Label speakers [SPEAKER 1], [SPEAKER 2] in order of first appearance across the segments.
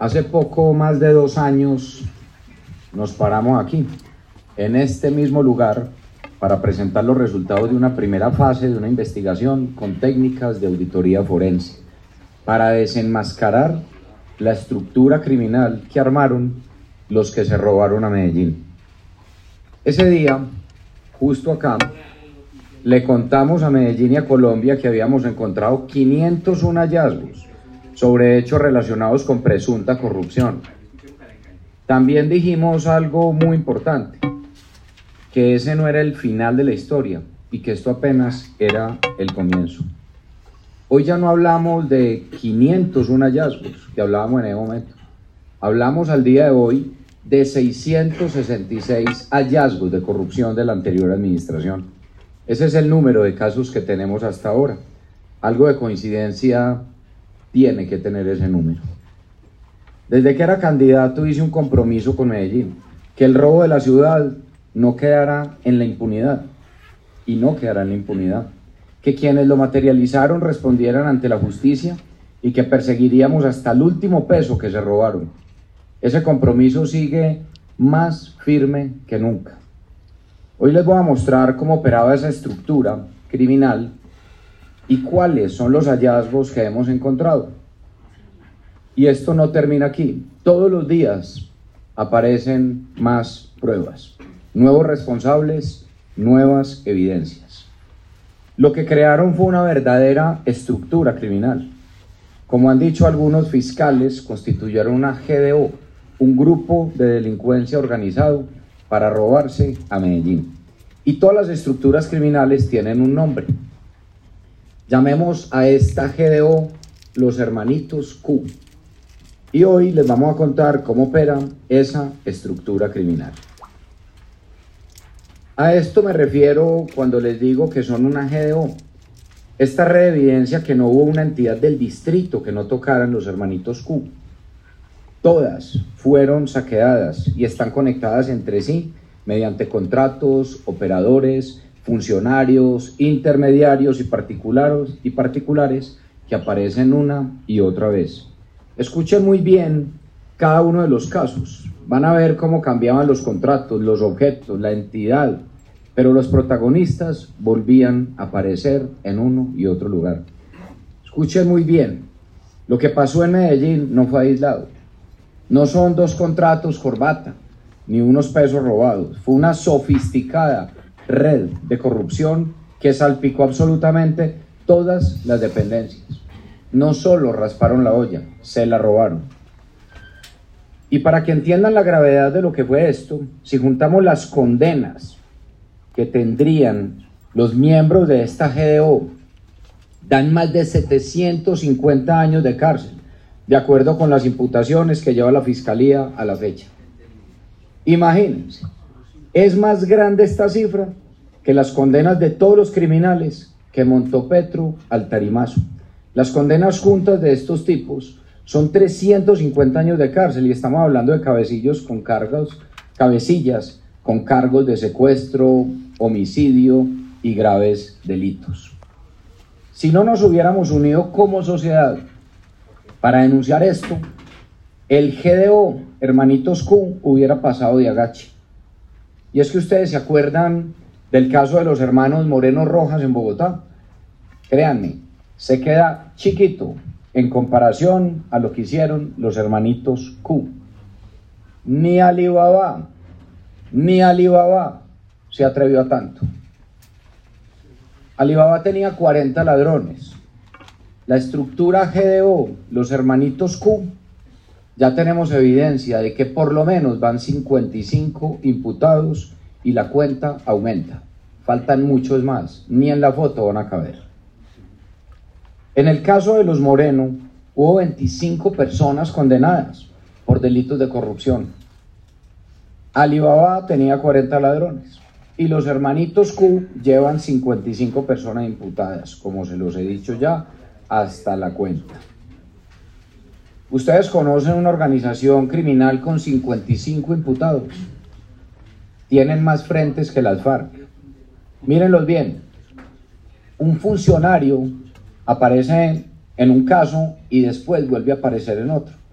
[SPEAKER 1] Hace poco más de 2 años nos paramos aquí, en este mismo lugar, para presentar los resultados de una primera fase de una investigación con técnicas de auditoría forense, para desenmascarar la estructura criminal que armaron los que se robaron a Medellín. Ese día, justo acá, le contamos a Medellín y a Colombia que habíamos encontrado 501 hallazgos sobre hechos relacionados con presunta corrupción. También dijimos algo muy importante, que ese no era el final de la historia y que esto apenas era el comienzo. Hoy ya no hablamos de 501 hallazgos que hablábamos en ese momento. Hablamos al día de hoy de 666 hallazgos de corrupción de la anterior administración. Ese es el número de casos que tenemos hasta ahora. Algo de coincidencia tiene que tener ese número. Desde que era candidato hice un compromiso con Medellín, que el robo de la ciudad no quedará en la impunidad, y no quedará en la impunidad, que quienes lo materializaron respondieran ante la justicia y que perseguiríamos hasta el último peso que se robaron. Ese compromiso sigue más firme que nunca. Hoy les voy a mostrar cómo operaba esa estructura criminal y cuáles son los hallazgos que hemos encontrado. Y esto no termina aquí. Todos los días aparecen más pruebas, nuevos responsables, nuevas evidencias. Lo que crearon fue una verdadera estructura criminal. Como han dicho algunos fiscales, constituyeron una GDO, un grupo de delincuencia organizado para robarse a Medellín. Y todas las estructuras criminales tienen un nombre. Llamemos a esta GDO los hermanitos Q. Y hoy les vamos a contar cómo opera esa estructura criminal. A esto me refiero cuando les digo que son una GDO. Esta red evidencia que no hubo una entidad del distrito que no tocaran los hermanitos Q. Todas fueron saqueadas y están conectadas entre sí mediante contratos, operadores, funcionarios, intermediarios y particulares que aparecen una y otra vez. Escuchen muy bien cada uno de los casos. Van a ver cómo cambiaban los contratos, los objetos, la entidad, pero los protagonistas volvían a aparecer en uno y otro lugar. Escuchen muy bien, lo que pasó en Medellín no fue aislado. No son 2 contratos corbata, ni unos pesos robados. Fue una sofisticada red de corrupción que salpicó absolutamente todas las dependencias. No solo rasparon la olla, se la robaron. Y para que entiendan la gravedad de lo que fue esto, si juntamos las condenas que tendrían los miembros de esta GDO, dan más de 750 años de cárcel, de acuerdo con las imputaciones que lleva la Fiscalía a la fecha. Imagínense, es más grande esta cifra que las condenas de todos los criminales que montó Petro al tarimazo. Las condenas juntas de estos tipos son 350 años de cárcel y estamos hablando de cabecillas con cargos de secuestro, homicidio y graves delitos. Si no nos hubiéramos unido como sociedad para denunciar esto, el GDO, hermanitos Q, hubiera pasado de agache. Y es que ustedes se acuerdan del caso de los hermanos Moreno Rojas en Bogotá. Créanme, se queda chiquito en comparación a lo que hicieron los hermanitos Q. Ni Alibaba se atrevió a tanto. Alibaba tenía 40 ladrones. La estructura GDO, los hermanitos Q, ya tenemos evidencia de que por lo menos van 55 imputados y la cuenta aumenta. Faltan muchos más, ni en la foto van a caber. En el caso de los Moreno, hubo 25 personas condenadas por delitos de corrupción. Alibaba tenía 40 ladrones y los hermanitos Q llevan 55 personas imputadas, como se los he dicho ya, hasta la cuenta. Ustedes conocen una organización criminal con 55 imputados. Tienen más frentes que las FARC. Mírenlos bien. Un funcionario aparece en un caso y después vuelve a aparecer en otro.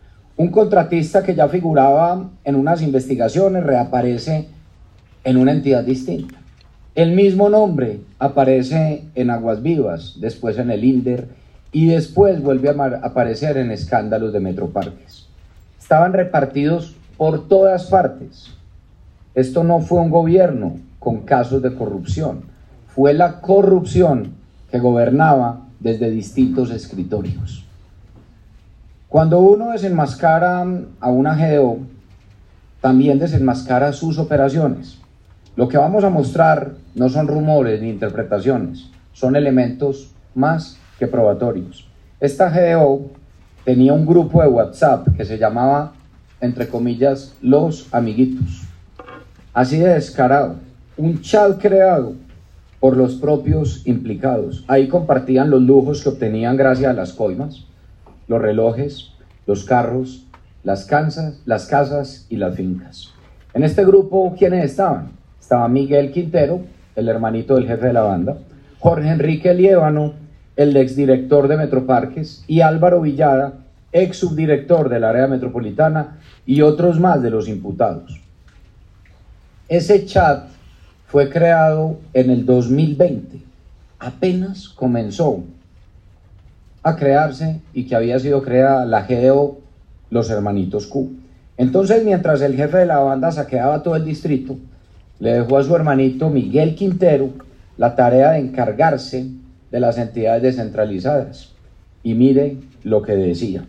[SPEAKER 1] Un contratista que ya figuraba en unas investigaciones reaparece en una entidad distinta. El mismo nombre aparece en Aguas Vivas, después en el INDER y después vuelve a aparecer en escándalos de Metroparques. Estaban repartidos por todas partes. Esto no fue un gobierno con casos de corrupción, fue la corrupción que gobernaba desde distintos escritorios. Cuando uno desenmascara a una GDO, también desenmascara sus operaciones. Lo que vamos a mostrar no son rumores ni interpretaciones, son elementos más que probatorios. Esta GDO tenía un grupo de WhatsApp que se llamaba, entre comillas, Los Amiguitos. Así de descarado, un chat creado por los propios implicados. Ahí compartían los lujos que obtenían gracias a las coimas, los relojes, los carros, las casas y las fincas. En este grupo, ¿quiénes estaban? Estaba Miguel Quintero, el hermanito del jefe de la banda, Jorge Enrique Liévano, el exdirector de Metroparques, y Álvaro Villada, ex subdirector del área metropolitana, y otros más de los imputados. Ese chat fue creado en el 2020, apenas comenzó a crearse y que había sido creada la GDO Los Hermanitos Q. Entonces, mientras el jefe de la banda saqueaba todo el distrito, le dejó a su hermanito Miguel Quintero la tarea de encargarse de las entidades descentralizadas. Y mire lo que decía.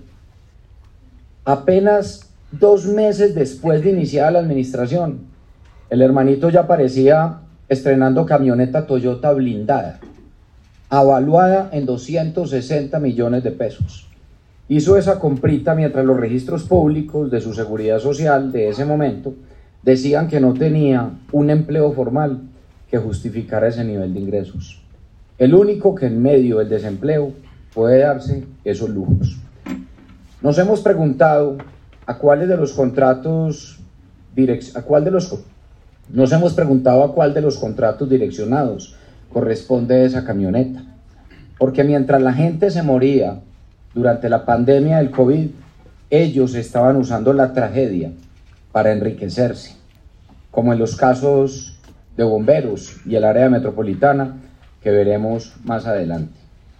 [SPEAKER 1] Apenas 2 meses después de iniciar la administración, el hermanito ya aparecía estrenando camioneta Toyota blindada, avaluada en 260 millones de pesos. Hizo esa comprita mientras los registros públicos de su seguridad social de ese momento decían que no tenía un empleo formal que justificara ese nivel de ingresos. El único que en medio del desempleo puede darse esos lujos. Nos hemos preguntado a cuál de los contratos direccionados corresponde esa camioneta. Porque mientras la gente se moría durante la pandemia del COVID, ellos estaban usando la tragedia para enriquecerse, como en los casos de bomberos y el área metropolitana que veremos más adelante.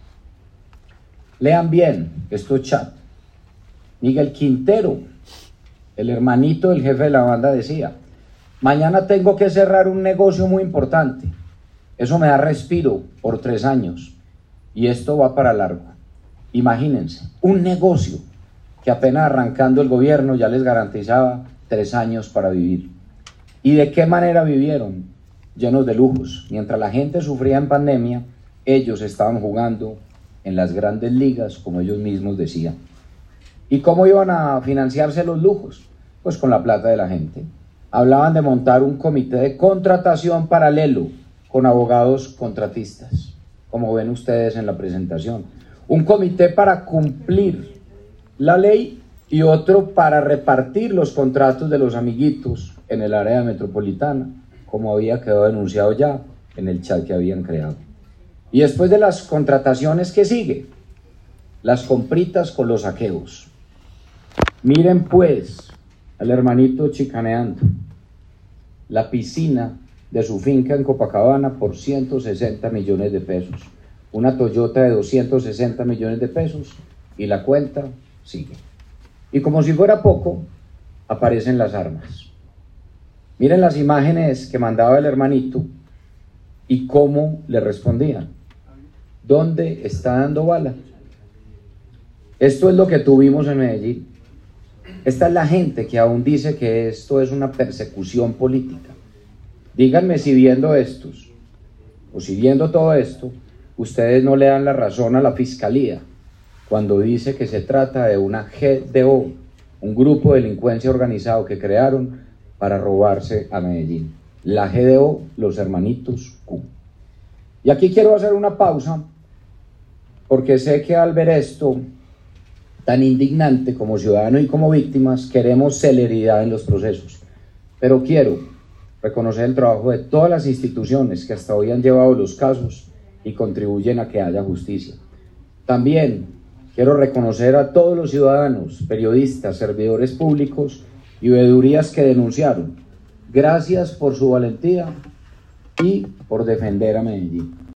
[SPEAKER 1] Lean bien estos chats. Miguel Quintero, el hermanito del jefe de la banda, decía: mañana tengo que cerrar un negocio muy importante. Eso me da respiro por 3 años y esto va para largo. Imagínense, un negocio que apenas arrancando el gobierno ya les garantizaba 3 años para vivir. ¿Y de qué manera vivieron? Llenos de lujos. Mientras la gente sufría en pandemia, ellos estaban jugando en las grandes ligas, como ellos mismos decían. ¿Y cómo iban a financiarse los lujos? Pues con la plata de la gente. Hablaban de montar un comité de contratación paralelo con abogados contratistas, como ven ustedes en la presentación. Un comité para cumplir la ley y otro para repartir los contratos de los amiguitos en el área metropolitana, como había quedado denunciado ya en el chat que habían creado. Y después de las contrataciones, ¿qué sigue? Las compritas con los saqueos. Miren pues al hermanito chicaneando la piscina de su finca en Copacabana por 160 millones de pesos. Una Toyota de 260 millones de pesos y la cuenta sigue. Y como si fuera poco, aparecen las armas. Miren las imágenes que mandaba el hermanito y cómo le respondían. ¿Dónde está dando bala? Esto es lo que tuvimos en Medellín. Esta es la gente que aún dice que esto es una persecución política. Díganme si viendo estos, o si viendo todo esto, ustedes no le dan la razón a la Fiscalía cuando dice que se trata de una GDO, un grupo de delincuencia organizado que crearon para robarse a Medellín. La GDO, los hermanitos Q. Y aquí quiero hacer una pausa, porque sé que al ver esto tan indignante como ciudadano y como víctimas, queremos celeridad en los procesos. Pero quiero reconocer el trabajo de todas las instituciones que hasta hoy han llevado los casos y contribuyen a que haya justicia. También Quiero reconocer a todos los ciudadanos, periodistas, servidores públicos y veedurías que denunciaron. Gracias por su valentía y por defender a Medellín.